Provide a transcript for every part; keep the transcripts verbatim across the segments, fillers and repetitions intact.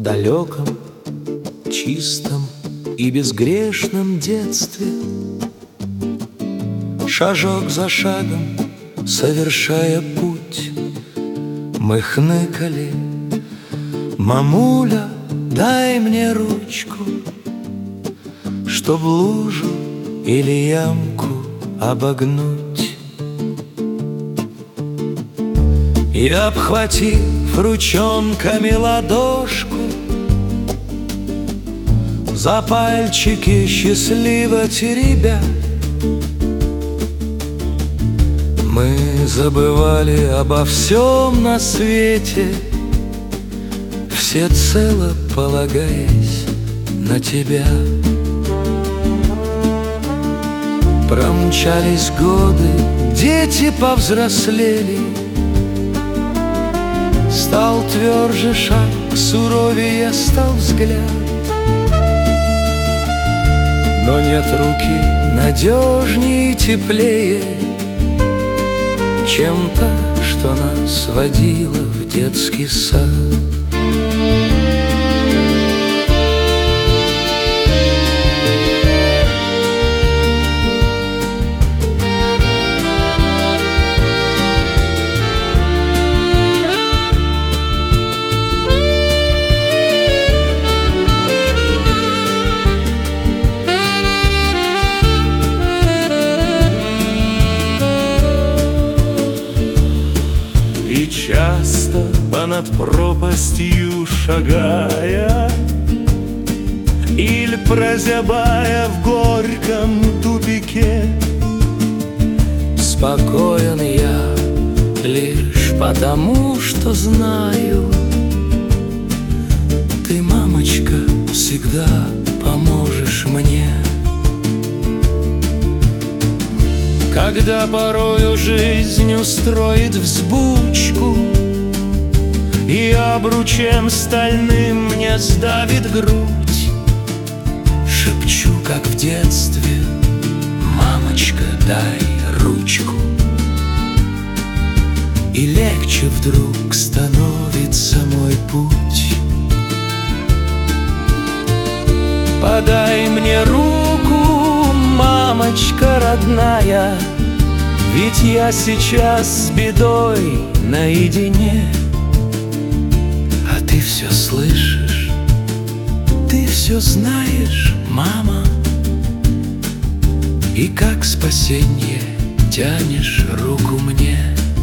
далеком, чистом и безгрешном детстве, шажок за шагом совершая путь, мы хныкали: мамуля, дай мне ручку, чтоб лужу или ямку обогнуть. И, обхватив ручонками ладошку, за пальчики счастливо теребя, мы забывали обо всем на свете, всецело полагаясь на тебя. Промчались годы, дети повзрослели, стал тверже шаг, суровее стал взгляд. Но нет руки надежнее и теплее, чем та, что нас водила в детский сад. И часто понад пропастью шагая или прозябая в горьком тупике, спокоен я лишь потому, что знаю, ты, мамочка, всегда поможешь мне. Когда порою жизнь устроит взбучку и обручем стальным мне сдавит грудь, шепчу, как в детстве: мамочка, дай ручку. И легче вдруг становится мой путь. Подай мне руку, мамочка родная, ведь я сейчас с бедой наедине. А ты все слышишь, ты все знаешь, мама, и как спасенье тянешь руку мне.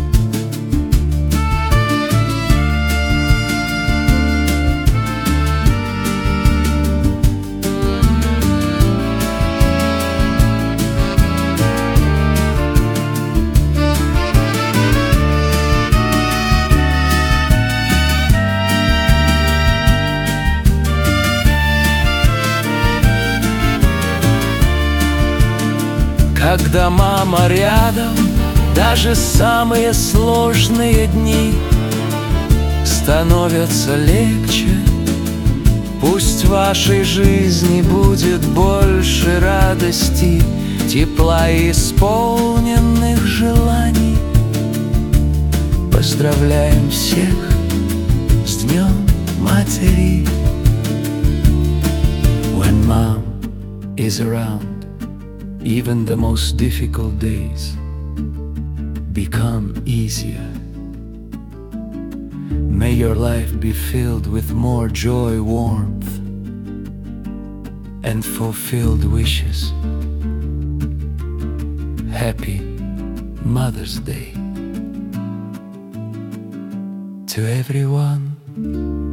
Когда мама рядом, даже самые сложные дни становятся легче. Пусть в вашей жизни будет больше радости, тепла и исполненных желаний. Поздравляем всех с Днем Матери. When mom is around, even the most difficult days become easier. May your life be filled with more joy, warmth, and fulfilled wishes. Happy Mother's Day to everyone.